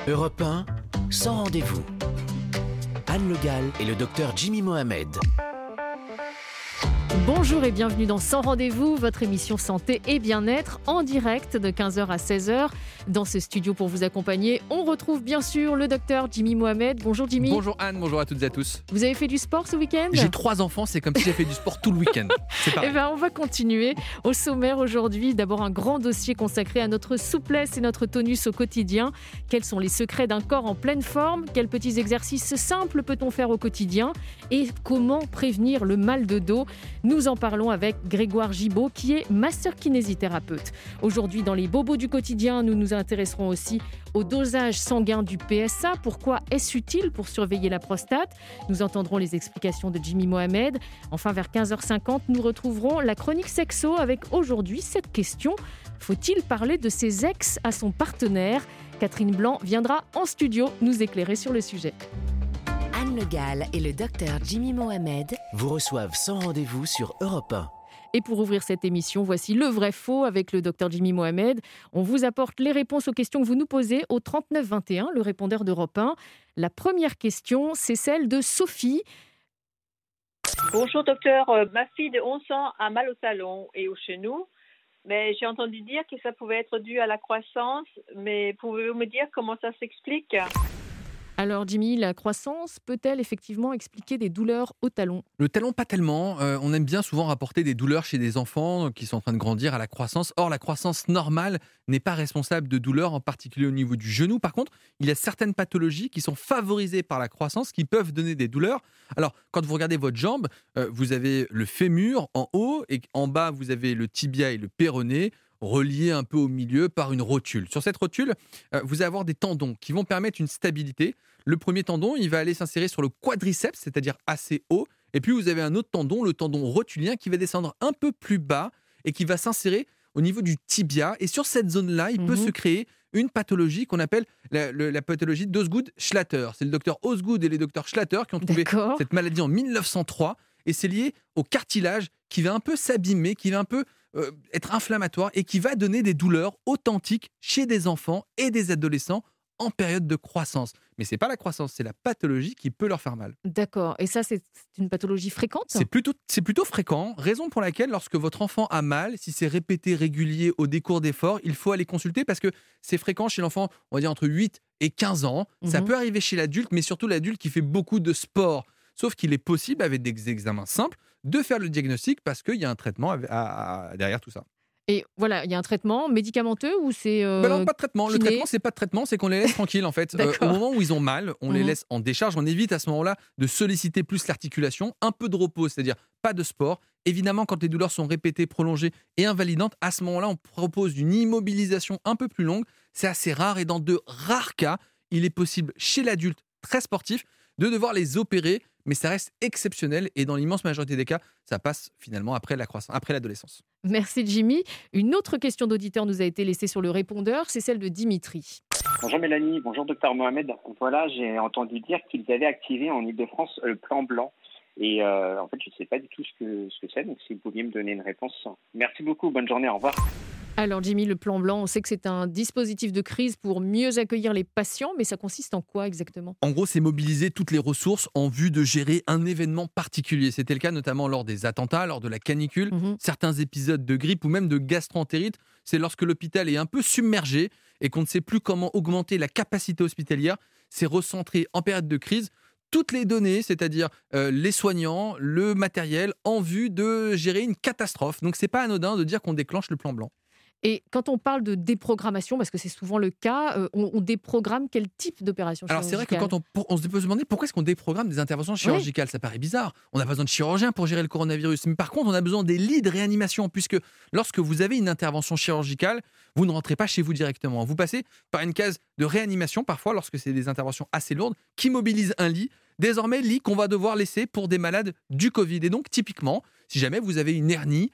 Europe 1, sans rendez-vous. Anne Le Gall et le docteur Jimmy Mohamed. Bonjour et bienvenue dans Sans Rendez-vous, votre émission santé et bien-être en direct de 15h à 16h. Dans ce studio pour vous accompagner, on retrouve bien sûr le docteur Jimmy Mohamed. Bonjour Jimmy. Bonjour Anne, bonjour à toutes et à tous. Vous avez fait du sport ce week-end ? J'ai 3 enfants, c'est comme si j'ai fait du sport tout le week-end. C'est pareil. Eh bien, on va continuer. Au sommaire aujourd'hui, d'abord un grand dossier consacré à notre souplesse et notre tonus au quotidien. Quels sont les secrets d'un corps en pleine forme ? Quels petits exercices simples peut-on faire au quotidien ? Et comment prévenir le mal de dos ? Nous en parlons avec Grégoire Gibaud, qui est master kinésithérapeute. Aujourd'hui, dans les bobos du quotidien, nous nous intéresserons aussi au dosage sanguin du PSA. Pourquoi est-ce utile pour surveiller la prostate ? Nous entendrons les explications de Jimmy Mohamed. Enfin, vers 15h50, nous retrouverons la chronique sexo avec aujourd'hui cette question. Faut-il parler de ses ex à son partenaire ? Catherine Blanc viendra en studio nous éclairer sur le sujet. Anne Le Gall et le docteur Jimmy Mohamed Vous reçoivent sans rendez-vous sur Europe 1. Et pour ouvrir cette émission, voici le vrai faux avec le docteur Jimmy Mohamed. On vous apporte les réponses aux questions que vous nous posez au 39 21, le répondeur d'Europe 1. La première question, c'est celle de Sophie. Bonjour docteur, ma fille de 11 ans a mal au talon et au genou, mais j'ai entendu dire que ça pouvait être dû à la croissance, mais pouvez-vous me dire comment ça s'explique ? Alors Jimmy, la croissance peut-elle effectivement expliquer des douleurs au talon ? Le talon, pas tellement. On aime bien souvent rapporter des douleurs chez des enfants qui sont en train de grandir à la croissance. Or, la croissance normale n'est pas responsable de douleurs, en particulier au niveau du genou. Par contre, il y a certaines pathologies qui sont favorisées par la croissance qui peuvent donner des douleurs. Alors, quand vous regardez votre jambe, vous avez le fémur en haut et en bas, vous avez le tibia et le péroné, reliés un peu au milieu par une rotule. Sur cette rotule, vous allez avoir des tendons qui vont permettre une stabilité. Le premier tendon, il va aller s'insérer sur le quadriceps, c'est-à-dire assez haut. Et puis, vous avez un autre tendon, le tendon rotulien, qui va descendre un peu plus bas et qui va s'insérer au niveau du tibia. Et sur cette zone-là, il peut se créer une pathologie qu'on appelle la pathologie d'Osgood-Schlatter. C'est le docteur Osgood et les docteurs Schlatter qui ont trouvé cette maladie en 1903. Et c'est lié au cartilage qui va un peu s'abîmer, qui va un peu être inflammatoire et qui va donner des douleurs authentiques chez des enfants et des adolescents en période de croissance. Mais ce n'est pas la croissance, c'est la pathologie qui peut leur faire mal. D'accord. Et ça, c'est une pathologie fréquente ? C'est plutôt fréquent, raison pour laquelle lorsque votre enfant a mal, si c'est répété régulier au décours d'efforts, il faut aller consulter parce que c'est fréquent chez l'enfant, on va dire entre 8 et 15 ans. Ça peut arriver chez l'adulte, mais surtout l'adulte qui fait beaucoup de sport. Sauf qu'il est possible, avec des examens simples, de faire le diagnostic parce qu'il y a un traitement derrière tout ça. Et voilà, il y a un traitement médicamenteux ou c'est non, pas de traitement. Le traitement, c'est pas de traitement, c'est qu'on les laisse tranquilles en fait. Au moment où ils ont mal, on les laisse en décharge. On évite à ce moment-là de solliciter plus l'articulation. Un peu de repos, c'est-à-dire pas de sport. Évidemment, quand les douleurs sont répétées, prolongées et invalidantes, à ce moment-là, on propose une immobilisation un peu plus longue. C'est assez rare et dans de rares cas, il est possible chez l'adulte très sportif de devoir les opérer. Mais ça reste exceptionnel et dans l'immense majorité des cas, ça passe finalement après la croissance, après l'adolescence. Merci Jimmy. Une autre question d'auditeur nous a été laissée sur le répondeur, c'est celle de Dimitri. Bonjour Mélanie, bonjour docteur Mohamed. Voilà, j'ai entendu dire qu'ils avaient activé en Ile-de-France le plan blanc. Et en fait, je ne sais pas du tout ce que c'est, donc si vous pouviez me donner une réponse. Merci beaucoup, bonne journée, au revoir. Alors Jimmy, le plan blanc, on sait que c'est un dispositif de crise pour mieux accueillir les patients, mais ça consiste en quoi exactement ? En gros, c'est mobiliser toutes les ressources en vue de gérer un événement particulier. C'était le cas notamment lors des attentats, lors de la canicule, certains épisodes de grippe ou même de gastroentérite. C'est lorsque l'hôpital est un peu submergé et qu'on ne sait plus comment augmenter la capacité hospitalière. C'est recentrer en période de crise toutes les données, c'est-à-dire les soignants, le matériel, en vue de gérer une catastrophe. Donc, c'est pas anodin de dire qu'on déclenche le plan blanc. Et quand on parle de déprogrammation, parce que c'est souvent le cas, on déprogramme quel type d'opération chirurgicale ? Alors c'est vrai que quand on peut se demander pourquoi est-ce qu'on déprogramme des interventions chirurgicales, ça paraît bizarre. On n'a pas besoin de chirurgiens pour gérer le coronavirus. Mais par contre, on a besoin des lits de réanimation, puisque lorsque vous avez une intervention chirurgicale, vous ne rentrez pas chez vous directement. Vous passez par une case de réanimation, parfois, lorsque c'est des interventions assez lourdes, qui mobilisent un lit. Désormais, lit qu'on va devoir laisser pour des malades du Covid. Et donc, typiquement, si jamais vous avez une hernie,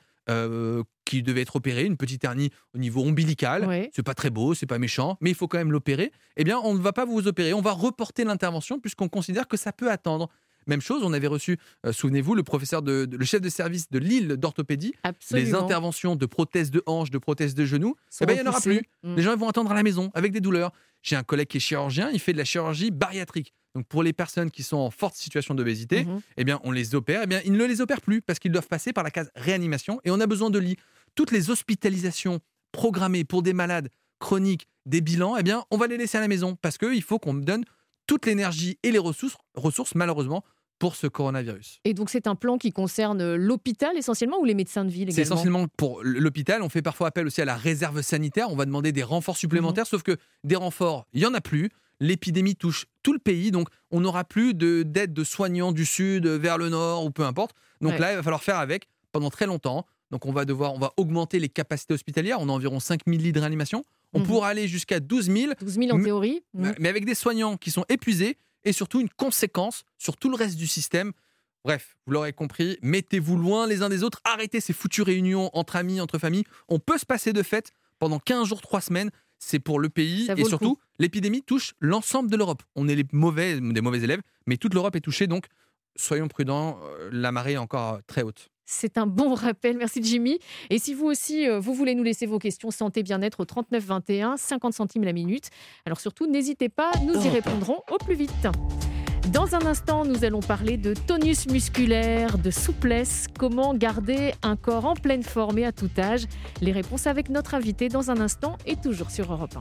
qui devait être opérée, une petite hernie au niveau ombilical, c'est pas très beau, c'est pas méchant, mais il faut quand même l'opérer, eh bien on ne va pas vous opérer, on va reporter l'intervention puisqu'on considère que ça peut attendre. Même chose, on avait reçu, souvenez-vous, le chef de service de Lille d'orthopédie. Absolument. Les interventions de prothèses de hanche, de prothèses de genoux, il n'y en aura plus. Les gens vont attendre à la maison avec des douleurs. J'ai un collègue qui est chirurgien, il fait de la chirurgie bariatrique. Donc pour les personnes qui sont en forte situation d'obésité, eh bien, on les opère. Eh bien, ils ne les opèrent plus parce qu'ils doivent passer par la case réanimation et on a besoin de lits. Toutes les hospitalisations programmées pour des malades chroniques, des bilans, eh bien, on va les laisser à la maison parce qu'il faut qu'on me donne toute l'énergie et les ressources malheureusement, pour ce coronavirus. Et donc, c'est un plan qui concerne l'hôpital essentiellement ou les médecins de ville également ? C'est essentiellement pour l'hôpital. On fait parfois appel aussi à la réserve sanitaire. On va demander des renforts supplémentaires, sauf que des renforts, il n'y en a plus. L'épidémie touche tout le pays, donc on n'aura plus d'aide de soignants du sud vers le nord ou peu importe. Donc là, il va falloir faire avec pendant très longtemps. Donc on va augmenter les capacités hospitalières. On a environ 5 000 lits de réanimation. On pourra aller jusqu'à 12 000. 12 000 en théorie. Mais avec des soignants qui sont épuisés et surtout une conséquence sur tout le reste du système. Bref, vous l'aurez compris, mettez-vous loin les uns des autres. Arrêtez ces foutues réunions entre amis, entre familles. On peut se passer de fête pendant 15 jours, 3 semaines. C'est pour le pays et surtout, l'épidémie touche l'ensemble de l'Europe. On est des mauvais élèves, mais toute l'Europe est touchée, donc soyons prudents, la marée est encore très haute. C'est un bon rappel, merci Jimmy. Et si vous aussi, vous voulez nous laisser vos questions santé bien-être au 39 21, 50 centimes la minute, alors surtout, n'hésitez pas, nous y répondrons au plus vite. Dans un instant, nous allons parler de tonus musculaire, de souplesse, comment garder un corps en pleine forme et à tout âge. Les réponses avec notre invité dans un instant et toujours sur Europe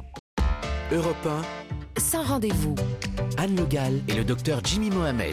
1. Europe 1, Sans rendez-vous. Anne Le Gall et le docteur Jimmy Mohamed.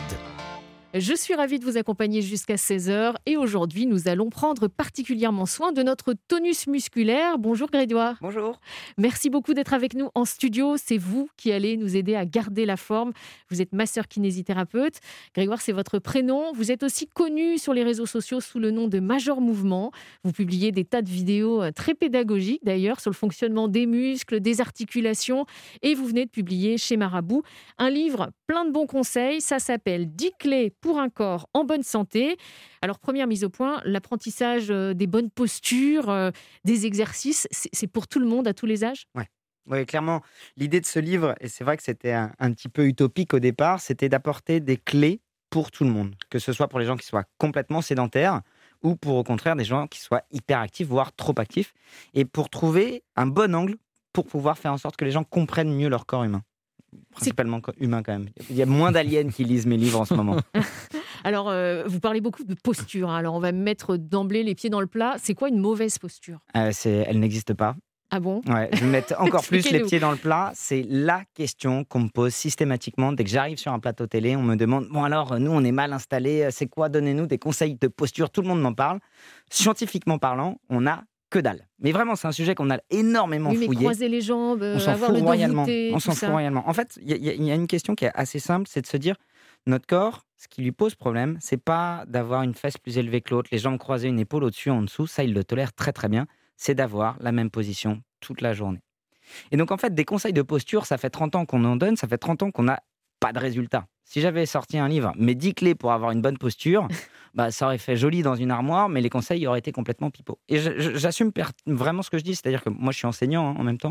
Je suis ravie de vous accompagner jusqu'à 16h et aujourd'hui, nous allons prendre particulièrement soin de notre tonus musculaire. Bonjour Grégoire. Bonjour. Merci beaucoup d'être avec nous en studio. C'est vous qui allez nous aider à garder la forme. Vous êtes masseur kinésithérapeute. Grégoire, c'est votre prénom. Vous êtes aussi connu sur les réseaux sociaux sous le nom de Major Mouvement. Vous publiez des tas de vidéos très pédagogiques d'ailleurs sur le fonctionnement des muscles, des articulations et vous venez de publier chez Marabout un livre plein de bons conseils. Ça s'appelle 10 clés pour un corps en bonne santé. Alors, première mise au point, l'apprentissage des bonnes postures, des exercices, c'est pour tout le monde, à tous les âges ? Oui, clairement, l'idée de ce livre, et c'est vrai que c'était un petit peu utopique au départ, c'était d'apporter des clés pour tout le monde, que ce soit pour les gens qui soient complètement sédentaires ou pour au contraire des gens qui soient hyperactifs, voire trop actifs, et pour trouver un bon angle pour pouvoir faire en sorte que les gens comprennent mieux leur corps humain. Principalement humain quand même. Il y a moins d'aliens qui lisent mes livres en ce moment. Alors, vous parlez beaucoup de posture. Alors, on va mettre d'emblée les pieds dans le plat. C'est quoi une mauvaise posture ? Elle n'existe pas. Ah bon ? Ouais, je vais mettre encore plus les pieds dans le plat. C'est la question qu'on me pose systématiquement. Dès que j'arrive sur un plateau télé, on me demande « Bon alors, nous, on est mal installés. C'est quoi ? Donnez-nous des conseils de posture. » Tout le monde m'en parle. Scientifiquement parlant, on a que dalle. Mais vraiment, c'est un sujet qu'on a énormément fouillé. Croiser les jambes, avoir le dos voûté, on s'en fout royalement. En fait, il y a une question qui est assez simple, c'est de se dire, notre corps, ce qui lui pose problème, c'est pas d'avoir une fesse plus élevée que l'autre, les jambes croisées, une épaule au-dessus, en dessous, ça, il le tolère très très bien, c'est d'avoir la même position toute la journée. Et donc, en fait, des conseils de posture, ça fait 30 ans qu'on en donne, ça fait 30 ans qu'on n'a pas de résultat. Si j'avais sorti un livre, mes 10 clés pour avoir une bonne posture, ça aurait fait joli dans une armoire, mais les conseils auraient été complètement pipeaux. Et j'assume vraiment ce que je dis, c'est-à-dire que moi, je suis enseignant en même temps,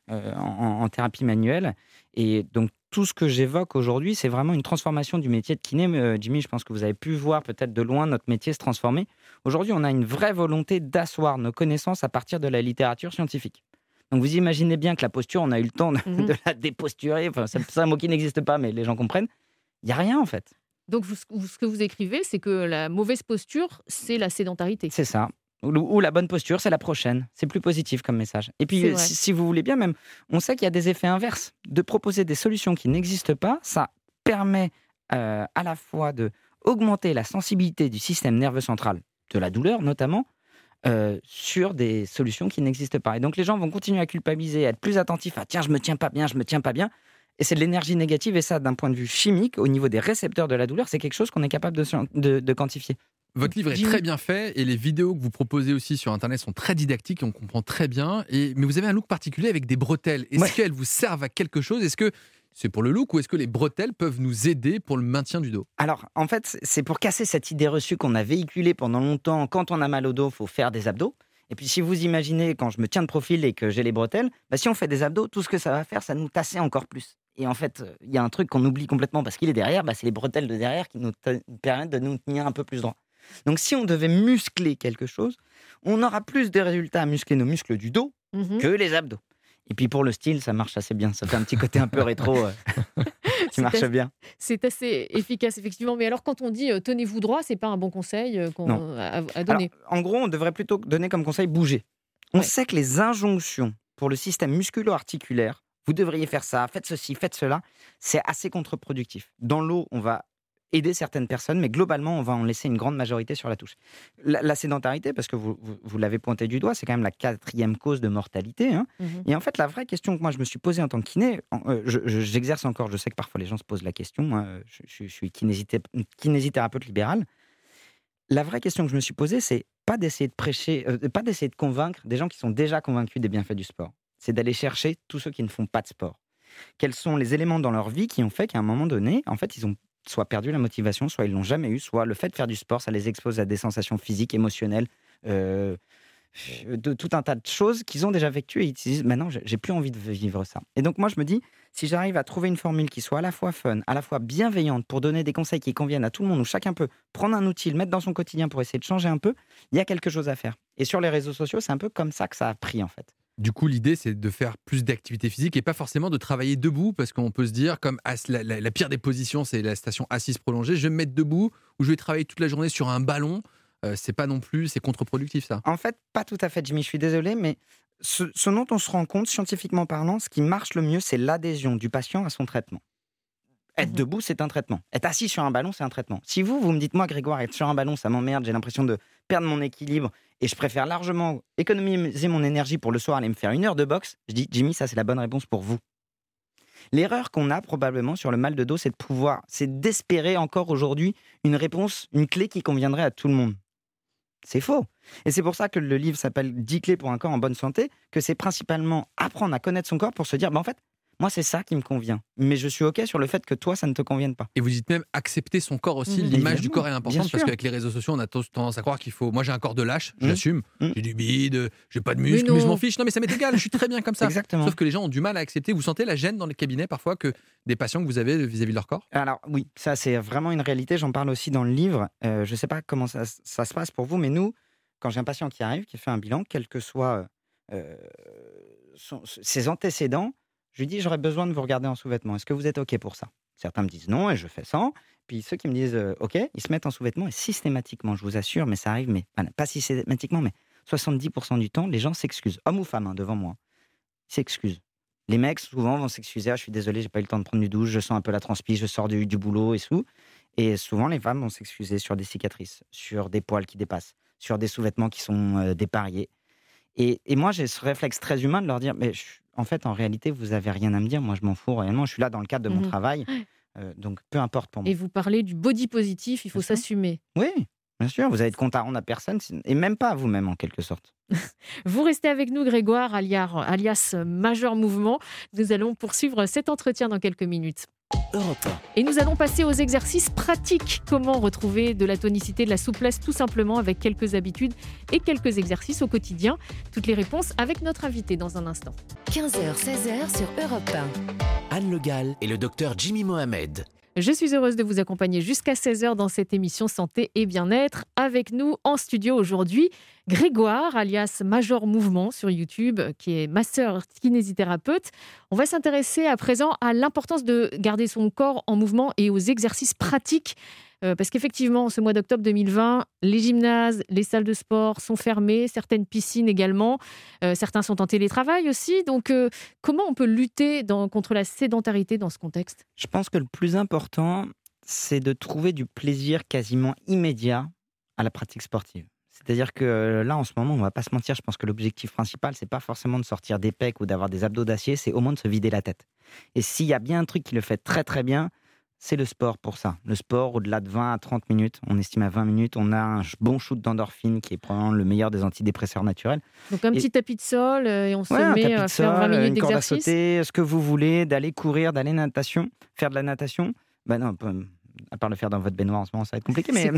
en thérapie manuelle. Et donc, tout ce que j'évoque aujourd'hui, c'est vraiment une transformation du métier de kiné. Jimmy, je pense que vous avez pu voir peut-être de loin notre métier se transformer. Aujourd'hui, on a une vraie volonté d'asseoir nos connaissances à partir de la littérature scientifique. Donc, vous imaginez bien que la posture, on a eu le temps de la déposturer. Enfin, c'est un mot qui n'existe pas, mais les gens comprennent. Il n'y a rien, en fait. Donc, ce que vous écrivez, c'est que la mauvaise posture, c'est la sédentarité. C'est ça. Ou la bonne posture, c'est la prochaine. C'est plus positif comme message. Et puis, si vous voulez bien, même, on sait qu'il y a des effets inverses. De proposer des solutions qui n'existent pas, ça permet à la fois d'augmenter la sensibilité du système nerveux central, de la douleur notamment, sur des solutions qui n'existent pas. Et donc, les gens vont continuer à culpabiliser, à être plus attentifs à « tiens, je me tiens pas bien ». Et c'est de l'énergie négative, et ça, d'un point de vue chimique, au niveau des récepteurs de la douleur, c'est quelque chose qu'on est capable de quantifier. Votre livre est très bien fait, et les vidéos que vous proposez aussi sur Internet sont très didactiques, et on comprend très bien. Mais vous avez un look particulier avec des bretelles. Est-ce qu'elles vous servent à quelque chose ? Est-ce que c'est pour le look, ou est-ce que les bretelles peuvent nous aider pour le maintien du dos ? Alors, en fait, c'est pour casser cette idée reçue qu'on a véhiculée pendant longtemps. Quand on a mal au dos, il faut faire des abdos. Et puis, si vous imaginez, quand je me tiens de profil et que j'ai les bretelles, si on fait des abdos, tout ce que ça va faire, ça nous tasser encore plus. Et en fait, il y a un truc qu'on oublie complètement parce qu'il est derrière, c'est les bretelles de derrière qui nous permettent de nous tenir un peu plus droit. Donc, si on devait muscler quelque chose, on aura plus de résultats à muscler nos muscles du dos que les abdos. Et puis pour le style, ça marche assez bien. Ça fait un petit côté un peu rétro qui marche bien. C'est assez efficace, effectivement. Mais alors, quand on dit tenez-vous droit, c'est pas un bon conseil à donner. Alors, en gros, on devrait plutôt donner comme conseil bouger. On sait que les injonctions pour le système musculo-articulaire, vous devriez faire ça, faites ceci, faites cela, c'est assez contre-productif. Dans l'eau, on va aider certaines personnes, mais globalement, on va en laisser une grande majorité sur la touche. La sédentarité, parce que vous l'avez pointé du doigt, c'est quand même la 4e cause de mortalité. Hein. Et en fait, la vraie question que moi, je me suis posée en tant que kiné, j'exerce encore, je sais que parfois les gens se posent la question, hein, je suis kinésithérapeute libéral. La vraie question que je me suis posée, c'est pas d'essayer de prêcher, pas d'essayer de convaincre des gens qui sont déjà convaincus des bienfaits du sport. C'est d'aller chercher tous ceux qui ne font pas de sport. Quels sont les éléments dans leur vie qui ont fait qu'à un moment donné, en fait, ils ont soit perdu la motivation, soit ils l'ont jamais eu, soit le fait de faire du sport, ça les expose à des sensations physiques, émotionnelles, de tout un tas de choses qu'ils ont déjà vécues et ils se disent maintenant j'ai plus envie de vivre ça. Et donc moi je me dis, si j'arrive à trouver une formule qui soit à la fois fun, à la fois bienveillante pour donner des conseils qui conviennent à tout le monde, où chacun peut prendre un outil, le mettre dans son quotidien pour essayer de changer un peu, il y a quelque chose à faire. Et sur les réseaux sociaux, c'est un peu comme ça que ça a pris en fait. Du coup, l'idée, c'est de faire plus d'activité physique et pas forcément de travailler debout, parce qu'on peut se dire, comme la pire des positions, c'est la station assise prolongée, je vais me mettre debout ou je vais travailler toute la journée sur un ballon. C'est pas non plus, c'est contre-productif ça. En fait, pas tout à fait, Jimmy, je suis désolé, mais ce dont on se rend compte, scientifiquement parlant, ce qui marche le mieux, c'est l'adhésion du patient à son traitement. Être debout, c'est un traitement. Être assis sur un ballon, c'est un traitement. Si vous me dites, moi, Grégoire, être sur un ballon, ça m'emmerde, j'ai l'impression de perdre mon équilibre et je préfère largement économiser mon énergie pour le soir aller me faire 1 heure de boxe, je dis, Jimmy, ça, c'est la bonne réponse pour vous. L'erreur qu'on a probablement sur le mal de dos, c'est d'espérer encore aujourd'hui une réponse, une clé qui conviendrait à tout le monde. C'est faux. Et c'est pour ça que le livre s'appelle 10 clés pour un corps en bonne santé, que c'est principalement apprendre à connaître son corps pour se dire, en fait, moi, c'est ça qui me convient. Mais je suis OK sur le fait que toi, ça ne te convienne pas. Et vous dites même accepter son corps aussi. L'image du corps est importante parce qu'avec les réseaux sociaux, on a tendance à croire qu'il faut. Moi, j'ai un corps de lâche, j'assume. J'ai du bide, j'ai pas de muscles, mais je m'en fiche. Non, mais ça m'est égal, je suis très bien comme ça. Exactement. Sauf que les gens ont du mal à accepter. Vous sentez la gêne dans les cabinets parfois que des patients que vous avez vis-à-vis de leur corps ? Alors, oui, ça, c'est vraiment une réalité. J'en parle aussi dans le livre. Je ne sais pas comment ça se passe pour vous, mais nous, quand j'ai un patient qui arrive, qui fait un bilan, quels que soient ses antécédents, je lui dis, j'aurais besoin de vous regarder en sous-vêtements. Est-ce que vous êtes OK pour ça ? Certains me disent non et je fais sans. Puis ceux qui me disent OK, ils se mettent en sous-vêtements et systématiquement, je vous assure, mais ça arrive, mais pas systématiquement, mais 70% du temps, les gens s'excusent. Hommes ou femmes, devant moi. Ils s'excusent. Les mecs, souvent, vont s'excuser. Je suis désolé, j'ai pas eu le temps de prendre une douche, je sens un peu la transpi, je sors du boulot et tout. Et souvent, les femmes vont s'excuser sur des cicatrices, sur des poils qui dépassent, sur des sous-vêtements qui sont dépareillés. Et moi, j'ai ce réflexe très humain de leur dire, mais en fait, en réalité, vous n'avez rien à me dire. Moi, je m'en fous réellement. Je suis là dans le cadre de mon travail. Donc, peu importe pour moi. Et vous parlez du body positif, il faut s'assumer. Oui, bien sûr. Vous avez de compte à rendre à personne, et même pas à vous-même, en quelque sorte. Vous restez avec nous, Grégoire, alias Majeur Mouvement. Nous allons poursuivre cet entretien dans quelques minutes. Europe 1. Et nous allons passer aux exercices pratiques. Comment retrouver de la tonicité, de la souplesse, tout simplement avec quelques habitudes et quelques exercices au quotidien. Toutes les réponses avec notre invité dans un instant. 15h, 16h sur Europe 1. Anne Le Gall et le docteur Jimmy Mohamed. Je suis heureuse de vous accompagner jusqu'à 16h dans cette émission Santé et Bien-être. Avec nous en studio aujourd'hui, Grégoire, alias Major Mouvement sur YouTube, qui est masseur kinésithérapeute. On va s'intéresser à présent à l'importance de garder son corps en mouvement et aux exercices pratiques. Parce qu'effectivement, ce mois d'octobre 2020, les gymnases, les salles de sport sont fermées, certaines piscines également, certains sont en télétravail aussi. Donc, comment on peut lutter contre la sédentarité dans ce contexte ? Je pense que le plus important, c'est de trouver du plaisir quasiment immédiat à la pratique sportive. C'est-à-dire que là, en ce moment, on ne va pas se mentir, je pense que l'objectif principal, c'est pas forcément de sortir des pecs ou d'avoir des abdos d'acier, c'est au moins de se vider la tête. Et s'il y a bien un truc qui le fait très très bien, c'est le sport pour ça. Le sport, au-delà de 20 à 30 minutes, on estime à 20 minutes, on a un bon shoot d'endorphine qui est probablement le meilleur des antidépresseurs naturels. Donc un petit tapis de sol et on se met à faire 20 minutes une corde à d'exercice. sauter, ce que vous voulez, d'aller courir, d'aller natation, faire de la natation. Ben non, à part le faire dans votre baignoire en ce moment, ça va être compliqué. Mais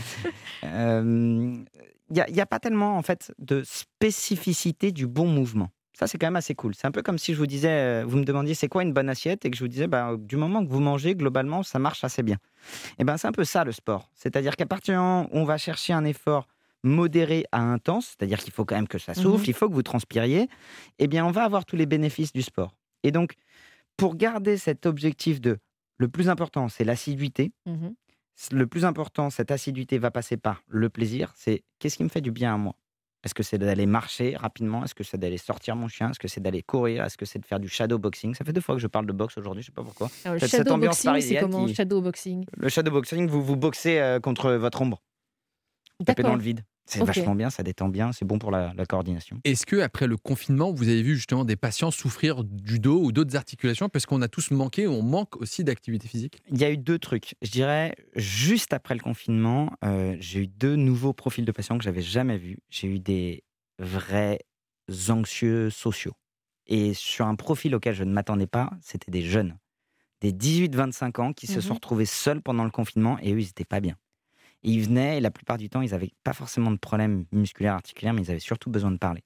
il n'y a pas tellement en fait de spécificité du bon mouvement. Ça, c'est quand même assez cool. C'est un peu comme si je vous disais, vous me demandiez c'est quoi une bonne assiette et que je vous disais, du moment que vous mangez, globalement, ça marche assez bien. Et c'est un peu ça le sport. C'est-à-dire qu'à partir du moment où on va chercher un effort modéré à intense, c'est-à-dire qu'il faut quand même que ça souffle, il faut que vous transpiriez, eh bien, on va avoir tous les bénéfices du sport. Et donc, pour garder cet objectif de le plus important, c'est l'assiduité. Mhm. Le plus important, cette assiduité va passer par le plaisir. C'est qu'est-ce qui me fait du bien à moi? Est-ce que c'est d'aller marcher rapidement? Est-ce que c'est d'aller sortir mon chien? Est-ce que c'est d'aller courir? Est-ce que c'est de faire du shadowboxing? Ça fait 2 fois que je parle de boxe aujourd'hui, je ne sais pas pourquoi. Alors, le Peut-être cette ambiance shadowboxing, c'est parisienne comment qui- shadowboxing? Le shadowboxing, vous boxez contre votre ombre. Vous tapez dans D'accord. le vide. C'est Ok. vachement bien, ça détend bien, c'est bon pour la coordination. Est-ce que après le confinement, vous avez vu justement des patients souffrir du dos ou d'autres articulations parce qu'on a tous manqué, on manque aussi d'activité physique? Il y a eu 2 trucs. Je dirais, juste après le confinement, j'ai eu 2 nouveaux profils de patients que j'avais jamais vus. J'ai eu des vrais anxieux sociaux. Et sur un profil auquel je ne m'attendais pas, c'était des jeunes. Des 18-25 ans qui se sont retrouvés seuls pendant le confinement et eux, ils n'étaient pas bien. Et ils venaient et la plupart du temps, ils n'avaient pas forcément de problèmes musculaires, articulaires, mais ils avaient surtout besoin de parler.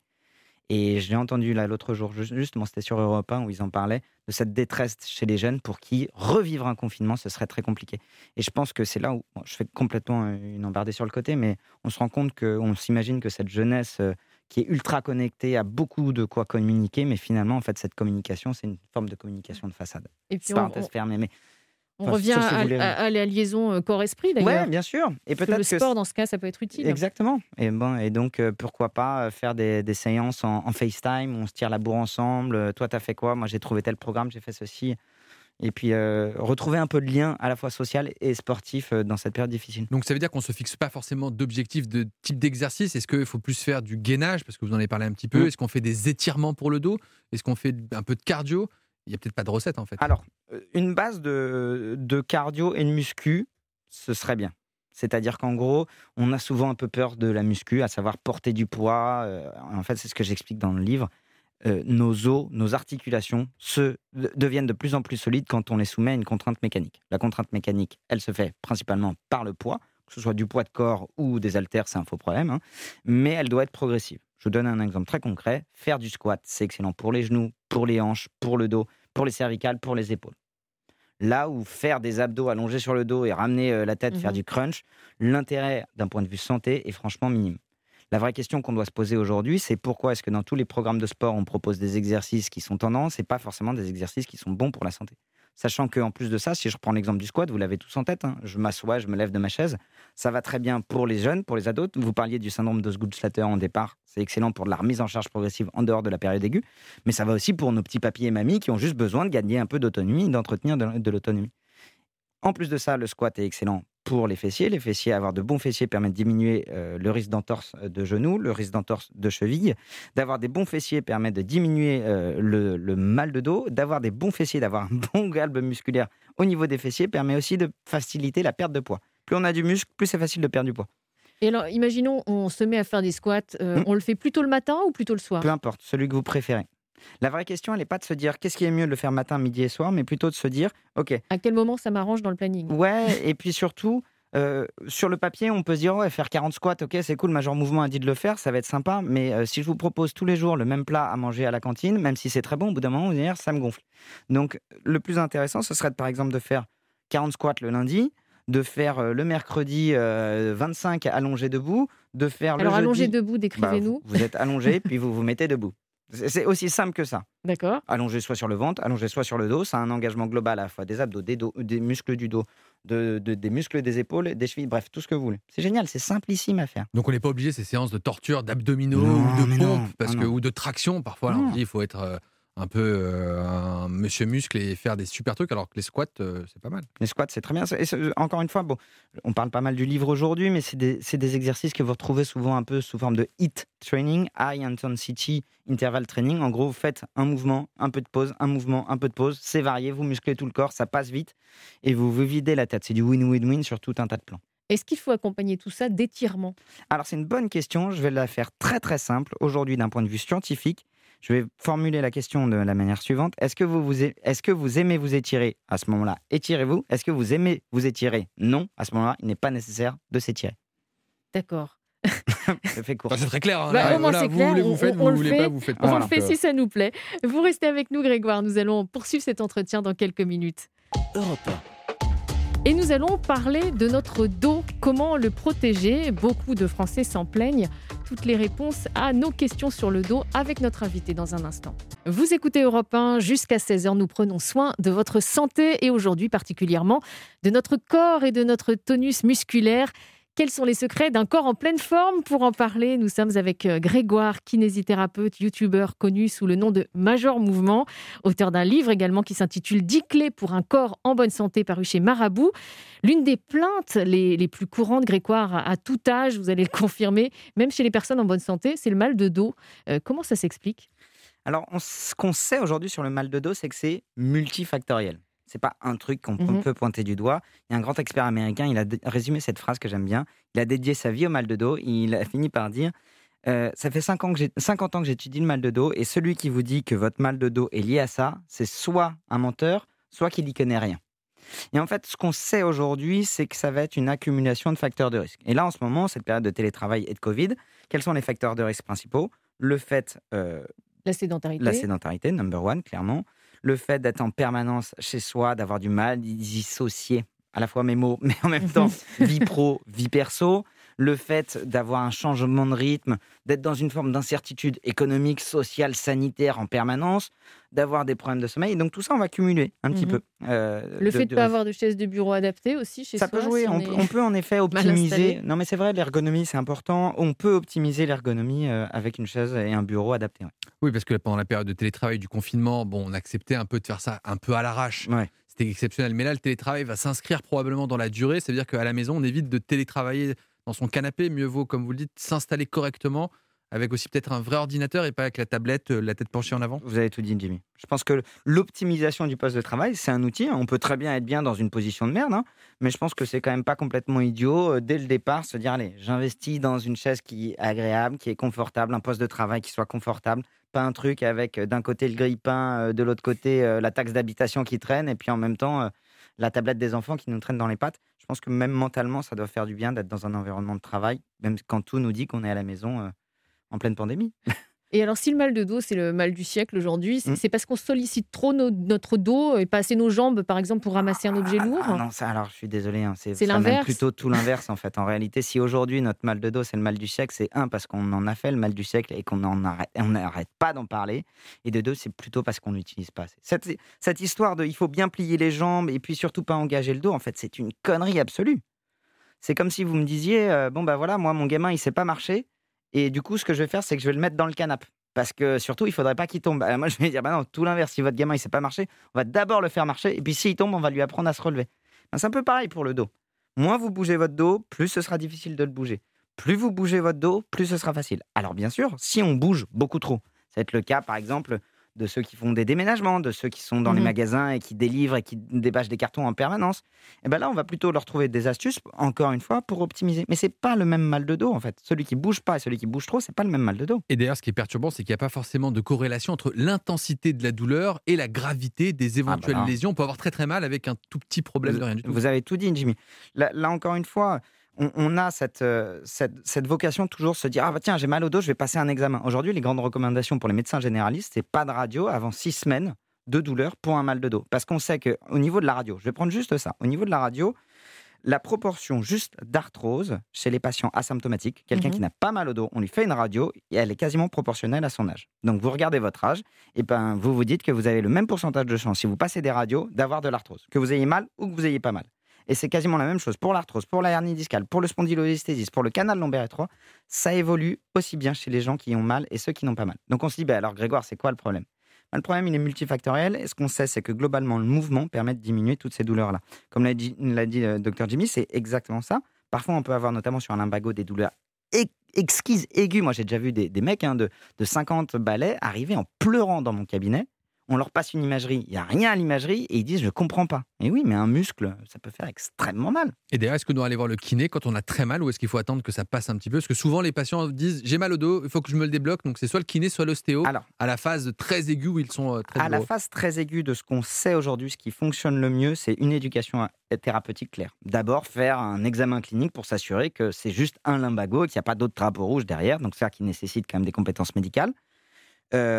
Et je l'ai entendu là l'autre jour, justement, c'était sur Europe 1 où ils en parlaient, de cette détresse chez les jeunes pour qui revivre un confinement, ce serait très compliqué. Et je pense que c'est là où, bon, je fais complètement une embardée sur le côté, mais on se rend compte qu'on s'imagine que cette jeunesse qui est ultra connectée a beaucoup de quoi communiquer, mais finalement, en fait, cette communication, c'est une forme de communication de façade. Et puis, Parenthèse fermée, mais... on Enfin, revient sauf si vous voulez- à la liaison corps-esprit, d'ailleurs. Ouais, bien sûr. Et Parce que peut-être le que sport, dans ce cas, ça peut être utile. Exactement. Et donc, pourquoi pas faire des séances en FaceTime, où on se tire la bourre ensemble. Toi, t'as fait quoi? Moi, j'ai trouvé tel programme, j'ai fait ceci. Et puis, retrouver un peu de lien à la fois social et sportif dans cette période difficile. Donc ça veut dire qu'on ne se fixe pas forcément d'objectifs de type d'exercice. Est-ce qu'il faut plus faire du gainage, parce que vous en avez parlé un petit peu? Est-ce qu'on fait des étirements pour le dos? Est-ce qu'on fait un peu de cardio? Il n'y a peut-être pas de recette en fait. Alors, une base de cardio et de muscu, ce serait bien. C'est-à-dire qu'en gros, on a souvent un peu peur de la muscu, à savoir porter du poids. En fait, c'est ce que j'explique dans le livre. Nos os, nos articulations deviennent de plus en plus solides quand on les soumet à une contrainte mécanique. La contrainte mécanique, elle se fait principalement par le poids, que ce soit du poids de corps ou des haltères, c'est un faux problème, hein, mais elle doit être progressive. Je vous donne un exemple très concret. Faire du squat, c'est excellent pour les genoux, pour les hanches, pour le dos, pour les cervicales, pour les épaules. Là où faire des abdos allongés sur le dos et ramener la tête, faire du crunch, l'intérêt d'un point de vue santé est franchement minime. La vraie question qu'on doit se poser aujourd'hui, c'est pourquoi est-ce que dans tous les programmes de sport, on propose des exercices qui sont tendance et pas forcément des exercices qui sont bons pour la santé. Sachant qu'en plus de ça, si je reprends l'exemple du squat, vous l'avez tous en tête, hein, je m'assois, je me lève de ma chaise, ça va très bien pour les jeunes, pour les ados. Vous parliez du syndrome d'Osgood-Schlatter en départ, c'est excellent pour de la remise en charge progressive en dehors de la période aiguë, mais ça va aussi pour nos petits papis et mamies qui ont juste besoin de gagner un peu d'autonomie, d'entretenir de l'autonomie. En plus de ça, le squat est excellent pour les fessiers. Les fessiers, avoir de bons fessiers permet de diminuer le risque d'entorse de genou, le risque d'entorse de cheville. D'avoir des bons fessiers permet de diminuer le mal de dos. D'avoir des bons fessiers, d'avoir un bon galbe musculaire au niveau des fessiers permet aussi de faciliter la perte de poids. Plus on a du muscle, plus c'est facile de perdre du poids. Et alors, imaginons, on se met à faire des squats. On le fait plutôt le matin ou plutôt le soir? Peu importe, celui que vous préférez. La vraie question, elle n'est pas de se dire qu'est-ce qui est mieux de le faire matin, midi et soir, mais plutôt de se dire, ok, À quel moment ça m'arrange dans le planning? ouais, et puis surtout, sur le papier, on peut se dire, ouais, faire 40 squats, ok, c'est cool, Major Mouvement a dit de le faire, ça va être sympa, mais si je vous propose tous les jours le même plat à manger à la cantine, même si c'est très bon, au bout d'un moment, vous allez dire, ça me gonfle. Donc, le plus intéressant, ce serait par exemple de faire 40 squats le lundi, de faire le mercredi 25 allongés debout, de faire Alors, le jeudi... allongé debout, décrivez-nous. vous êtes allongé, puis vous vous mettez debout. C'est aussi simple que ça. D'accord. Allongé soit sur le ventre, allongé soit sur le dos. Ça a un engagement global à la fois des abdos, des muscles du dos, des muscles des épaules, des chevilles, bref, tout ce que vous voulez. C'est génial, c'est simplissime à faire. Donc on n'est pas obligé ces séances de torture, d'abdominaux Non, ou de mais pompe non, ou de traction. Parfois, là, on Non. dit il faut être un peu un monsieur muscle et faire des super trucs, alors que les squats, c'est pas mal. Les squats, c'est très bien. Encore une fois, bon, on parle pas mal du livre aujourd'hui, mais c'est des exercices que vous retrouvez souvent un peu sous forme de HIIT training, High Intensity Interval Training. En gros, vous faites un mouvement, un peu de pause, un mouvement, un peu de pause. C'est varié, vous musclez tout le corps, ça passe vite et vous vous videz la tête. C'est du win-win-win sur tout un tas de plans. Est-ce qu'il faut accompagner tout ça d'étirements? Alors, c'est une bonne question. Je vais la faire très très simple. Aujourd'hui, d'un point de vue scientifique, je vais formuler la question de la manière suivante. Est-ce que vous aimez vous étirer? À ce moment-là, étirez-vous. Est-ce que vous aimez vous étirer? Non. À ce moment-là, il n'est pas nécessaire de s'étirer. D'accord. Je fais court. Enfin, c'est très clair. Hein, Bah, là, au moins, voilà, c'est vous clair, voulez, on- vous faites, on vous le voulez fait. pas, vous faites pas. On le Donc, fait si ça nous plaît. Vous restez avec nous, Grégoire. Nous allons poursuivre cet entretien dans quelques minutes. Europe Et nous allons parler de notre dos, comment le protéger. Beaucoup de Français s'en plaignent. Toutes les réponses à nos questions sur le dos avec notre invité dans un instant. Vous écoutez Europe 1, jusqu'à 16h, nous prenons soin de votre santé et aujourd'hui particulièrement de notre corps et de notre tonus musculaire. Quels sont les secrets d'un corps en pleine forme? Pour en parler, nous sommes avec Grégoire, kinésithérapeute, youtubeur connu sous le nom de Major Mouvement, auteur d'un livre également qui s'intitule 10 clés pour un corps en bonne santé, paru chez Marabout. L'une des plaintes les plus courantes, Grégoire, à tout âge, vous allez le confirmer, même chez les personnes en bonne santé, c'est le mal de dos. Comment ça s'explique? Alors, ce qu'on sait aujourd'hui sur le mal de dos, c'est que c'est multifactoriel. C'est pas un truc qu'on peut pointer du doigt. Il y a un grand expert américain, il a résumé cette phrase que j'aime bien. Il a dédié sa vie au mal de dos. Il a fini par dire ça fait 50 ans que j'étudie le mal de dos et celui qui vous dit que votre mal de dos est lié à ça, c'est soit un menteur, soit qu'il n'y connaît rien. Et en fait, ce qu'on sait aujourd'hui, c'est que ça va être une accumulation de facteurs de risque. Et là, en ce moment, cette période de télétravail et de Covid, quels sont les facteurs de risque principaux? Le fait... La sédentarité. La sédentarité, number one, clairement. Le fait d'être en permanence chez soi, d'avoir du mal, d'y dissocier à la fois mes mots, mais en même temps, vie pro, vie perso. Le fait d'avoir un changement de rythme, d'être dans une forme d'incertitude économique, sociale, sanitaire en permanence, d'avoir des problèmes de sommeil. Et donc tout ça, on va cumuler un petit peu. Le fait de ne pas avoir de chaise de bureau adaptée aussi chez soi. Ça peut jouer. On peut en effet optimiser. Non, mais c'est vrai, l'ergonomie, c'est important. On peut optimiser l'ergonomie avec une chaise et un bureau adapté. Ouais. Oui, parce que pendant la période de télétravail, du confinement, on acceptait un peu de faire ça un peu à l'arrache. Ouais. C'était exceptionnel. Mais là, le télétravail va s'inscrire probablement dans la durée. Ça veut dire qu'à la maison, on évite de télétravailler dans son canapé. Mieux vaut, comme vous le dites, s'installer correctement avec aussi peut-être un vrai ordinateur et pas avec la tablette, la tête penchée en avant. Vous avez tout dit, Jimmy. Je pense que l'optimisation du poste de travail, c'est un outil. On peut très bien être bien dans une position de merde, mais je pense que c'est quand même pas complètement idiot dès le départ se dire allez, j'investis dans une chaise qui est agréable, qui est confortable, un poste de travail qui soit confortable, pas un truc avec d'un côté le grille-pain, de l'autre côté la taxe d'habitation qui traîne et puis en même temps la tablette des enfants qui nous traîne dans les pattes. Je pense que même mentalement, ça doit faire du bien d'être dans un environnement de travail, même quand tout nous dit qu'on est à la maison en pleine pandémie. Et alors, si le mal de dos, c'est le mal du siècle aujourd'hui, c'est parce qu'on sollicite trop notre dos et pas assez nos jambes, par exemple, pour ramasser un objet lourd? Non, ça, alors je suis désolé, c'est l'inverse. Même plutôt tout l'inverse en fait. En réalité, si aujourd'hui notre mal de dos c'est le mal du siècle, c'est un parce qu'on en a fait le mal du siècle et qu'on n'arrête pas d'en parler, et de deux, c'est plutôt parce qu'on n'utilise pas assez. Cette histoire de il faut bien plier les jambes et puis surtout pas engager le dos, en fait, c'est une connerie absolue. C'est comme si vous me disiez voilà, moi mon gamin il sait pas marcher. Et du coup, ce que je vais faire, c'est que je vais le mettre dans le canapé. Parce que surtout, il ne faudrait pas qu'il tombe. Alors moi, je vais dire, non, tout l'inverse. Si votre gamin, il ne sait pas marcher, on va d'abord le faire marcher. Et puis, s'il tombe, on va lui apprendre à se relever. C'est un peu pareil pour le dos. Moins vous bougez votre dos, plus ce sera difficile de le bouger. Plus vous bougez votre dos, plus ce sera facile. Alors, bien sûr, si on bouge beaucoup trop, ça va être le cas, par exemple, de ceux qui font des déménagements, de ceux qui sont dans les magasins et qui délivrent et qui débâchent des cartons en permanence, et ben là, on va plutôt leur trouver des astuces, encore une fois, pour optimiser. Mais c'est pas le même mal de dos, en fait. Celui qui bouge pas et celui qui bouge trop, c'est pas le même mal de dos. Et d'ailleurs, ce qui est perturbant, c'est qu'il n'y a pas forcément de corrélation entre l'intensité de la douleur et la gravité des éventuelles lésions. On peut avoir très très mal avec un tout petit problème de rien du tout. Vous avez tout dit, Jimmy. Là encore une fois... On a cette vocation toujours de se dire tiens, j'ai mal au dos, je vais passer un examen. Aujourd'hui, les grandes recommandations pour les médecins généralistes, c'est pas de radio avant 6 semaines de douleur pour un mal de dos. Parce qu'on sait qu'au niveau de la radio, je vais prendre juste ça, au niveau de la radio, la proportion juste d'arthrose chez les patients asymptomatiques, quelqu'un qui n'a pas mal au dos, on lui fait une radio et elle est quasiment proportionnelle à son âge. Donc vous regardez votre âge, et vous vous dites que vous avez le même pourcentage de chance, si vous passez des radios, d'avoir de l'arthrose, que vous ayez mal ou que vous ayez pas mal. Et c'est quasiment la même chose pour l'arthrose, pour la hernie discale, pour le spondylolisthésis, pour le canal lombaire étroit. Ça évolue aussi bien chez les gens qui ont mal et ceux qui n'ont pas mal. Donc on se dit, alors Grégoire, c'est quoi le problème? Le problème, il est multifactoriel. Et ce qu'on sait, c'est que globalement, le mouvement permet de diminuer toutes ces douleurs-là. Comme l'a dit Dr Jimmy, c'est exactement ça. Parfois, on peut avoir notamment sur un lumbago des douleurs exquises, aiguës. Moi, j'ai déjà vu des mecs de 50 balais arriver en pleurant dans mon cabinet. On leur passe une imagerie, il n'y a rien à l'imagerie et ils disent je ne comprends pas. Et oui, mais un muscle, ça peut faire extrêmement mal. Et d'ailleurs, est-ce qu'on doit aller voir le kiné quand on a très mal ou est-ce qu'il faut attendre que ça passe un petit peu? Parce que souvent les patients disent j'ai mal au dos, il faut que je me le débloque. Donc c'est soit le kiné, soit l'ostéo. Alors, à la phase très aiguë où ils sont très douloureux. À la phase très aiguë de ce qu'on sait aujourd'hui, ce qui fonctionne le mieux, c'est une éducation thérapeutique claire. D'abord, faire un examen clinique pour s'assurer que c'est juste un lumbago et qu'il n'y a pas d'autres drapeaux rouges derrière. Donc ça qui nécessite quand même des compétences médicales.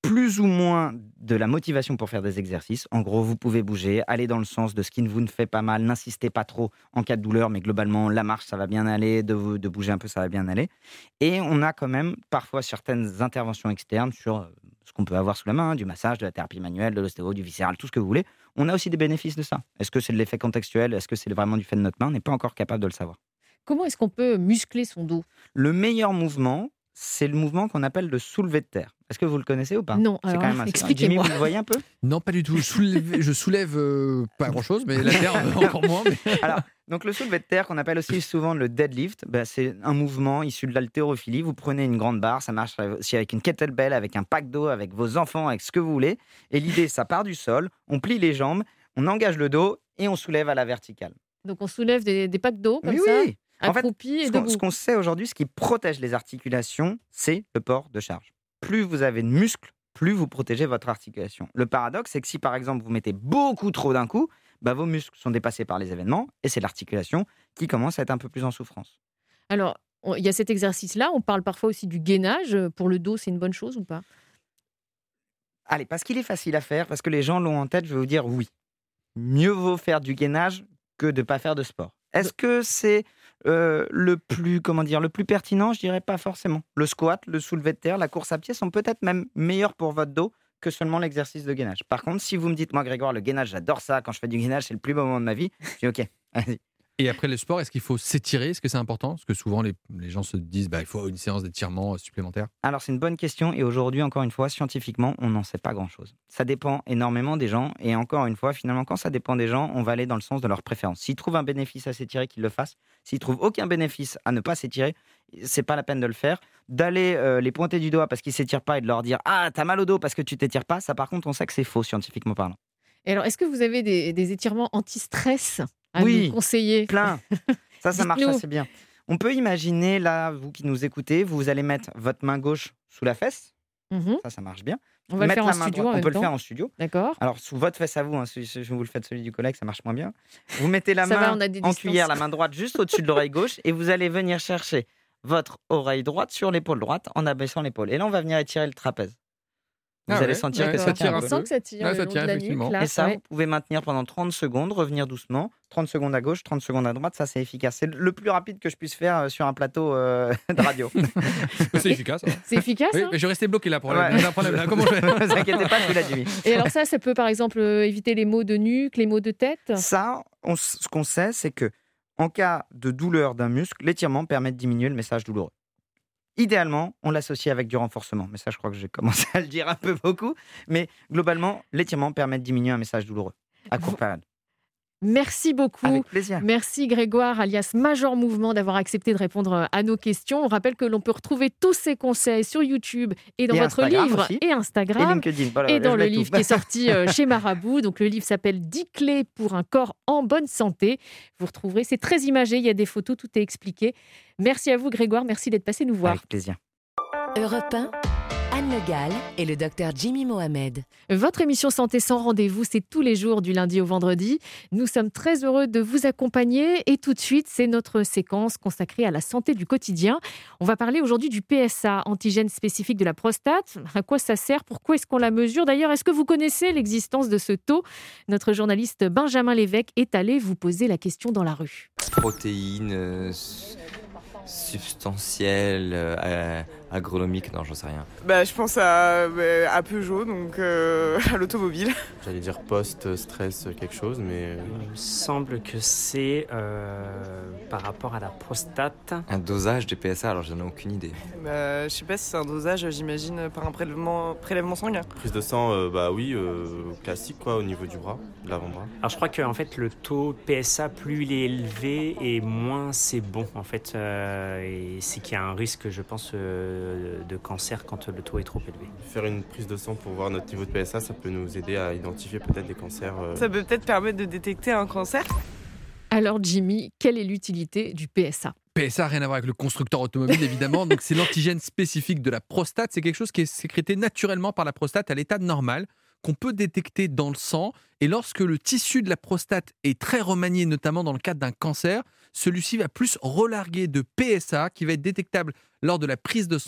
plus ou moins de la motivation pour faire des exercices. En gros, vous pouvez bouger, aller dans le sens de ce qui ne vous fait pas mal, n'insistez pas trop en cas de douleur, mais globalement, la marche, ça va bien aller, de bouger un peu, ça va bien aller. Et on a quand même parfois certaines interventions externes sur ce qu'on peut avoir sous la main, du massage, de la thérapie manuelle, de l'ostéo, du viscéral, tout ce que vous voulez. On a aussi des bénéfices de ça. Est-ce que c'est de l'effet contextuel? Est-ce que c'est vraiment du fait de notre main? On n'est pas encore capable de le savoir. Comment est-ce qu'on peut muscler son dos? Le meilleur mouvement, c'est le mouvement qu'on appelle le soulevé de terre. Est-ce que vous le connaissez ou pas? Non, c'est alors quand même assez... expliquez-moi. Jimmy, vous le voyez un peu? Non, pas du tout. Je soulève pas grand-chose, mais la terre, encore moins. Mais... Alors, donc le soulevé de terre, qu'on appelle aussi souvent le deadlift, c'est un mouvement issu de l'haltérophilie. Vous prenez une grande barre, ça marche aussi avec une kettlebell, avec un pack d'eau, avec vos enfants, avec ce que vous voulez. Et l'idée, ça part du sol, on plie les jambes, on engage le dos et on soulève à la verticale. Donc on soulève des packs d'eau comme Oui, ça, oui. accroupi et debout. Ce qu'on sait aujourd'hui, ce qui protège les articulations, c'est le port de charge. Plus vous avez de muscles, plus vous protégez votre articulation. Le paradoxe, c'est que si par exemple vous mettez beaucoup trop d'un coup, vos muscles sont dépassés par les événements et c'est l'articulation qui commence à être un peu plus en souffrance. Alors, il y a cet exercice-là, on parle parfois aussi du gainage. Pour le dos, c'est une bonne chose ou pas? Allez, parce qu'il est facile à faire, parce que les gens l'ont en tête, je vais vous dire oui. Mieux vaut faire du gainage que de ne pas faire de sport. Est-ce que c'est le plus pertinent? Je dirais pas forcément. Le squat, le soulevé de terre, la course à pied sont peut-être même meilleurs pour votre dos que seulement l'exercice de gainage. Par contre, si vous me dites, moi Grégoire, le gainage, j'adore ça, quand je fais du gainage, c'est le plus beau moment de ma vie, je dis ok, allez. Et après le sport, est-ce qu'il faut s'étirer? Est-ce que c'est important? Parce que souvent, les gens se disent il faut une séance d'étirement supplémentaire. Alors, c'est une bonne question. Et aujourd'hui, encore une fois, scientifiquement, on n'en sait pas grand-chose. Ça dépend énormément des gens. Et encore une fois, finalement, quand ça dépend des gens, on va aller dans le sens de leur préférence. S'ils trouvent un bénéfice à s'étirer, qu'ils le fassent. S'ils trouvent aucun bénéfice à ne pas s'étirer, c'est pas la peine de le faire. D'aller les pointer du doigt parce qu'ils s'étirent pas et de leur dire « Ah, t'as mal au dos parce que tu t'étires pas », ça, par contre, on sait que c'est faux, scientifiquement parlant. Et alors, est-ce que vous avez des étirements anti-stress à nous conseiller? Plein. Ça marche Dites-nous. assez bien. On peut imaginer, là, vous qui nous écoutez, vous allez mettre votre main gauche sous la fesse. Ça marche bien. On va le faire en la main studio droite, en on même peut temps. le faire en studio. D'accord. Alors, sous votre fesse à vous, si vous le faites celui du collègue, ça marche moins bien. Vous mettez la Ça va, main on a des en distances. cuillère, la main droite juste au-dessus de l'oreille gauche, et vous allez venir chercher votre oreille droite sur l'épaule droite en abaissant l'épaule. Et là, on va venir étirer le trapèze. Vous allez sentir que ça tire On un peu. sent que ça tire le long de la nuque. Là, Et ça, ouais. vous pouvez maintenir pendant 30 secondes, revenir doucement. 30 secondes à gauche, 30 secondes à droite, ça c'est efficace. C'est le plus rapide que je puisse faire sur un plateau de radio. C'est efficace. Hein. C'est efficace, Oui, hein? mais je restais bloqué là pour Ouais. un problème. Là. Comment je fais? Ne vous inquiétez pas, je suis là, Jimmy. Et alors ça peut par exemple éviter les maux de nuque, les maux de tête? Ça, ce qu'on sait, c'est que en cas de douleur d'un muscle, l'étirement permet de diminuer le message douloureux. Idéalement, on l'associe avec du renforcement. Mais ça, je crois que j'ai commencé à le dire un peu beaucoup. Mais globalement, l'étirement permet de diminuer un message douloureux à courte période. Merci beaucoup. Avec plaisir. Merci Grégoire, alias Major Mouvement, d'avoir accepté de répondre à nos questions. On rappelle que l'on peut retrouver tous ces conseils sur YouTube et dans votre Instagram livre aussi. et Et Instagram. LinkedIn. Voilà, Et dans je le mets livre tout. qui est sorti chez Marabout. Donc le livre s'appelle 10 clés pour un corps en bonne santé. Vous retrouverez, c'est très imagé, il y a des photos, tout est expliqué. Merci à vous Grégoire, merci d'être passé nous voir. Avec plaisir. Europe 1, Anne Le Gall et le docteur Jimmy Mohamed. Votre émission Santé sans rendez-vous, c'est tous les jours du lundi au vendredi. Nous sommes très heureux de vous accompagner et tout de suite, c'est notre séquence consacrée à la santé du quotidien. On va parler aujourd'hui du PSA, antigène spécifique de la prostate. À quoi ça sert? Pourquoi est-ce qu'on la mesure? D'ailleurs, est-ce que vous connaissez l'existence de ce taux? Notre journaliste Benjamin Lévesque est allé vous poser la question dans la rue. Protéines substantielles, agronomiques, non, j'en sais rien. Je pense à Peugeot, donc à l'automobile. J'allais dire post-stress quelque chose, mais... Il me semble que c'est par rapport à la prostate. Un dosage de PSA, alors j'en ai aucune idée. Je sais pas si c'est un dosage, j'imagine, par un prélèvement sanguin. Prise de sang, oui, classique quoi, au niveau du bras, de l'avant-bras. Alors je crois que en fait, le taux PSA, plus il est élevé et moins c'est bon, en fait. Et c'est qu'il y a un risque, je pense, de cancer quand le taux est trop élevé. Faire une prise de sang pour voir notre niveau de PSA, ça peut nous aider à identifier peut-être des cancers. Ça peut peut-être permettre de détecter un cancer. Alors Jimmy, quelle est l'utilité du PSA? PSA, rien à voir avec le constructeur automobile, évidemment. Donc, c'est l'antigène spécifique de la prostate. C'est quelque chose qui est sécrété naturellement par la prostate à l'état normal, qu'on peut détecter dans le sang. Et lorsque le tissu de la prostate est très remanié, notamment dans le cadre d'un cancer, celui-ci va plus relarguer de PSA qui va être détectable lors de la prise de sang,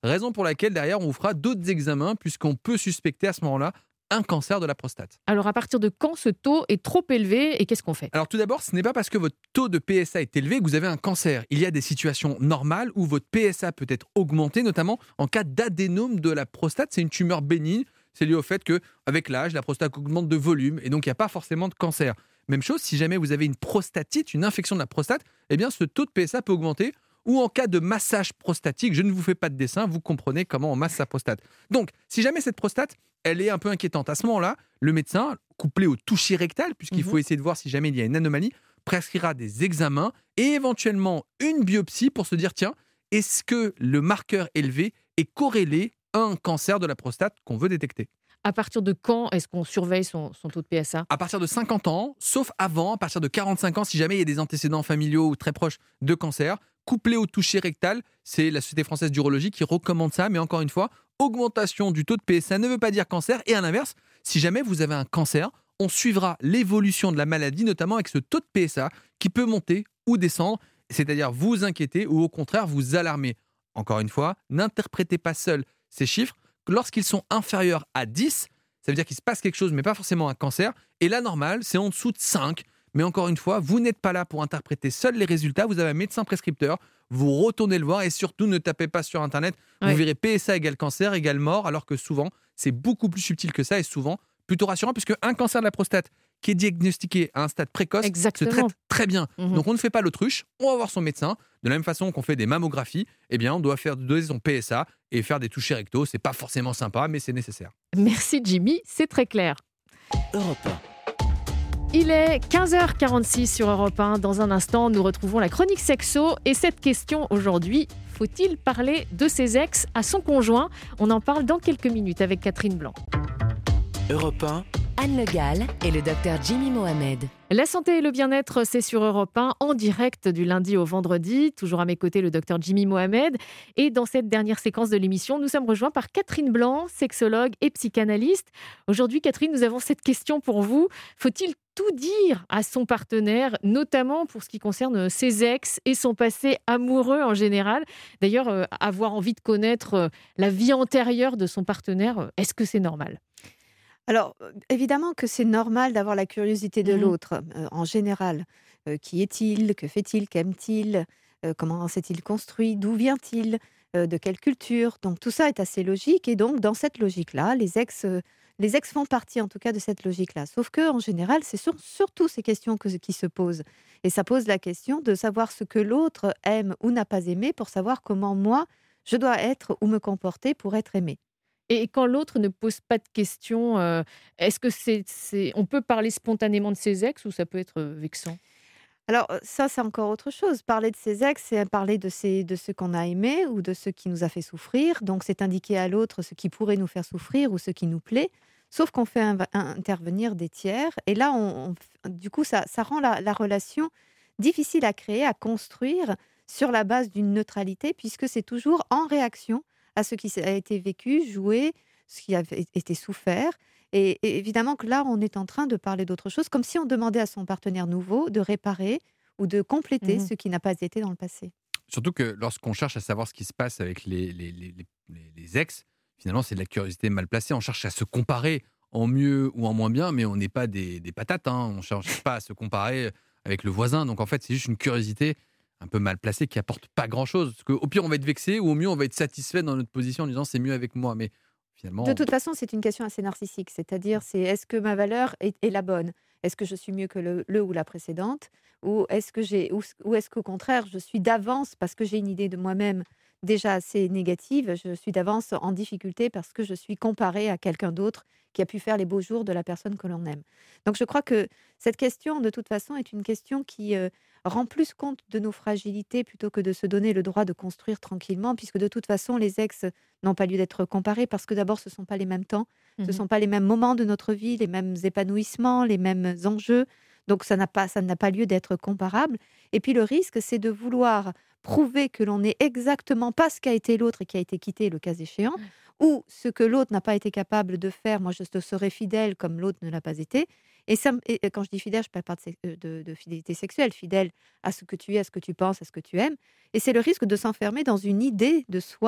Raison pour laquelle, derrière, on vous fera d'autres examens, puisqu'on peut suspecter à ce moment-là un cancer de la prostate. Alors, à partir de quand ce taux est trop élevé et qu'est-ce qu'on fait ? Alors tout d'abord, ce n'est pas parce que votre taux de PSA est élevé que vous avez un cancer. Il y a des situations normales où votre PSA peut être augmenté, notamment en cas d'adénome de la prostate. C'est une tumeur bénigne. C'est lié au fait qu'avec l'âge, la prostate augmente de volume et donc il n'y a pas forcément de cancer. Même chose, si jamais vous avez une prostatite, une infection de la prostate, eh bien ce taux de PSA peut augmenter. Ou en cas de massage prostatique, je ne vous fais pas de dessin, vous comprenez comment on masse sa prostate. Donc, si jamais cette prostate, elle est un peu inquiétante, à ce moment-là, le médecin, couplé au toucher rectal, puisqu'il faut essayer de voir si jamais il y a une anomalie, prescrira des examens et éventuellement une biopsie pour se dire, tiens, est-ce que le marqueur élevé est corrélé à un cancer de la prostate qu'on veut détecter ? À partir de quand est-ce qu'on surveille son taux de PSA ? À partir de 50 ans, sauf avant, à partir de 45 ans, si jamais il y a des antécédents familiaux ou très proches de cancer, couplé au toucher rectal, c'est la Société française d'urologie qui recommande ça, mais encore une fois, augmentation du taux de PSA ne veut pas dire cancer, et à l'inverse, si jamais vous avez un cancer, on suivra l'évolution de la maladie, notamment avec ce taux de PSA qui peut monter ou descendre, c'est-à-dire vous inquiéter ou au contraire vous alarmer. Encore une fois, n'interprétez pas seul ces chiffres. Lorsqu'ils sont inférieurs à 10, ça veut dire qu'il se passe quelque chose, mais pas forcément un cancer. Et la normale, c'est en dessous de 5. Mais encore une fois, vous n'êtes pas là pour interpréter seul les résultats. Vous avez un médecin prescripteur. Vous retournez le voir et surtout, ne tapez pas sur Internet. Ouais. Vous verrez PSA égale cancer égale mort, alors que souvent, c'est beaucoup plus subtil que ça et souvent plutôt rassurant, puisque un cancer de la prostate qui est diagnostiqué à un stade précoce Exactement. se traite très bien. Donc on ne fait pas l'autruche, on va voir son médecin. De la même façon qu'on fait des mammographies, eh bien on doit faire doser son PSA et faire des touchés rectaux. C'est pas forcément sympa, mais c'est nécessaire. Merci Jimmy, c'est très clair. Europe 1. Il est 15h46 sur Europe 1. Dans un instant, nous retrouvons la chronique sexo. Et cette question aujourd'hui, faut-il parler de ses ex à son conjoint ? On en parle dans quelques minutes avec Catherine Blanc. Europe 1. Anne Le Gall et le docteur Jimmy Mohamed. La santé et le bien-être, c'est sur Europe 1, en direct du lundi au vendredi. Toujours à mes côtés, le docteur Jimmy Mohamed. Et dans cette dernière séquence de l'émission, nous sommes rejoints par Catherine Blanc, sexologue et psychanalyste. Aujourd'hui, Catherine, nous avons cette question pour vous. Faut-il tout dire à son partenaire, notamment pour ce qui concerne ses ex et son passé amoureux en général ? D'ailleurs, avoir envie de connaître la vie antérieure de son partenaire, est-ce que c'est normal ? Alors, évidemment que c'est normal d'avoir la curiosité de l'autre, en général. Qui est-il ? Que fait-il ? Qu'aime-t-il ? Comment s'est-il construit ? D'où vient-il ? De quelle culture ? Donc, tout ça est assez logique. Et donc, dans cette logique-là, les ex font partie, en tout cas, de cette logique-là. Sauf qu'en général, c'est surtout ces questions qui se posent. Et ça pose la question de savoir ce que l'autre aime ou n'a pas aimé pour savoir comment, moi, je dois être ou me comporter pour être aimé. Et quand l'autre ne pose pas de questions, est-ce que on peut parler spontanément de ses ex ou ça peut être vexant ? Alors ça, c'est encore autre chose. Parler de ses ex, c'est parler de ce qu'on a aimé ou de ce qui nous a fait souffrir. Donc c'est indiquer à l'autre ce qui pourrait nous faire souffrir ou ce qui nous plaît. Sauf qu'on fait intervenir des tiers. Et là, du coup, ça rend la relation difficile à créer, à construire sur la base d'une neutralité, puisque c'est toujours en réaction à ce qui a été vécu, joué, ce qui a été souffert. Et évidemment que là, on est en train de parler d'autre chose, comme si on demandait à son partenaire nouveau de réparer ou de compléter ce qui n'a pas été dans le passé. Surtout que lorsqu'on cherche à savoir ce qui se passe avec les ex, finalement, c'est de la curiosité mal placée. On cherche à se comparer en mieux ou en moins bien, mais on n'est pas des patates. Hein. On ne cherche pas à se comparer avec le voisin. Donc en fait, c'est juste une curiosité un peu mal placée qui apporte pas grand-chose. Parce qu'au pire, on va être vexé ou au mieux, on va être satisfait dans notre position en disant c'est mieux avec moi. Mais finalement... De toute façon, c'est une question assez narcissique. C'est-à-dire, est-ce que ma valeur est la bonne ? Est-ce que je suis mieux que le ou la précédente ? Ou est-ce qu'au contraire, je suis d'avance parce que j'ai une idée de moi-même déjà assez négative, je suis d'avance en difficulté parce que je suis comparée à quelqu'un d'autre qui a pu faire les beaux jours de la personne que l'on aime. Donc je crois que cette question, de toute façon, est une question qui rend plus compte de nos fragilités plutôt que de se donner le droit de construire tranquillement, puisque de toute façon, les ex n'ont pas lieu d'être comparés parce que d'abord, ce ne sont pas les mêmes temps, ce ne sont pas les mêmes moments de notre vie, les mêmes épanouissements, les mêmes enjeux. Donc ça n'a pas lieu d'être comparable. Et puis le risque, c'est de vouloir prouver que l'on n'est exactement pas ce qu'a été l'autre et qui a été quitté le cas échéant, ou ce que l'autre n'a pas été capable de faire. Moi, je te serai fidèle comme l'autre ne l'a pas été. Et quand je dis fidèle, je ne parle pas de fidélité sexuelle, fidèle à ce que tu es, à ce que tu penses, à ce que tu aimes. Et c'est le risque de s'enfermer dans une idée de soi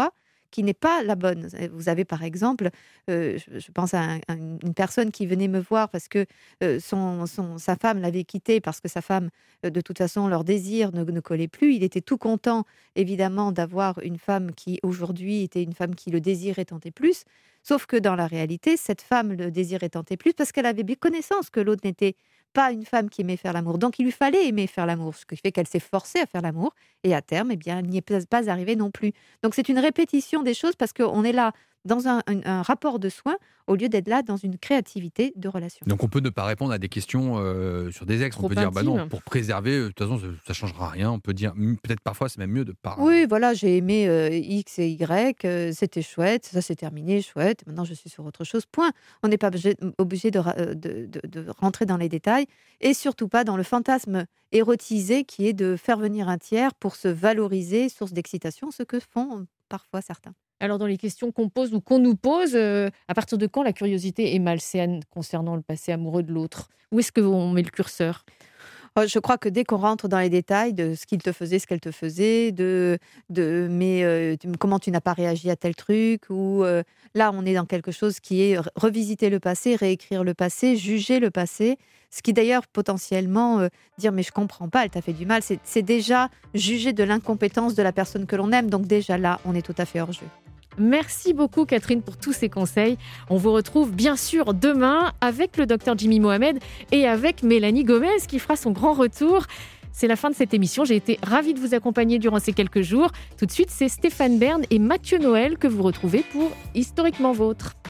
qui n'est pas la bonne. Vous avez par exemple, je pense à une personne qui venait me voir parce que sa femme l'avait quitté, parce que sa femme, de toute façon, leur désir ne collait plus. Il était tout content, évidemment, d'avoir une femme qui, aujourd'hui, était une femme qui le désirait tant et plus. Sauf que dans la réalité, cette femme le désirait tant et plus parce qu'elle avait bien connaissance que l'autre n'était pas une femme qui aimait faire l'amour. Donc, il lui fallait aimer faire l'amour, ce qui fait qu'elle s'est forcée à faire l'amour. Et à terme, eh bien, elle n'y est pas arrivée non plus. Donc, c'est une répétition des choses parce qu'on est là dans un rapport de soins au lieu d'être là dans une créativité de relation. Donc on peut ne pas répondre à des questions sur des ex. On peut dire non, pour préserver, de toute façon ça ne changera rien. On peut dire peut-être parfois c'est même mieux de pas. Oui, voilà, j'ai aimé X et Y, c'était chouette, ça c'est terminé, chouette. Maintenant je suis sur autre chose. Point. On n'est pas obligé de rentrer dans les détails et surtout pas dans le fantasme érotisé qui est de faire venir un tiers pour se valoriser, source d'excitation, ce que font parfois certains. Alors, dans les questions qu'on pose ou qu'on nous pose, à partir de quand la curiosité est malsaine concernant le passé amoureux de l'autre? Où est-ce qu'on met le curseur? Je crois que dès qu'on rentre dans les détails de ce qu'il te faisait, ce qu'elle te faisait, comment tu n'as pas réagi à tel truc, ou là on est dans quelque chose qui est revisiter le passé, réécrire le passé, juger le passé, ce qui d'ailleurs potentiellement dire mais je comprends pas, elle t'a fait du mal, c'est déjà juger de l'incompétence de la personne que l'on aime, donc déjà là on est tout à fait hors jeu. Merci beaucoup Catherine pour tous ces conseils. On vous retrouve bien sûr demain avec le docteur Jimmy Mohamed et avec Mélanie Gomez qui fera son grand retour. C'est la fin de cette émission. J'ai été ravie de vous accompagner durant ces quelques jours. Tout de suite, c'est Stéphane Bern et Mathieu Noël que vous retrouvez pour Historiquement Vôtre.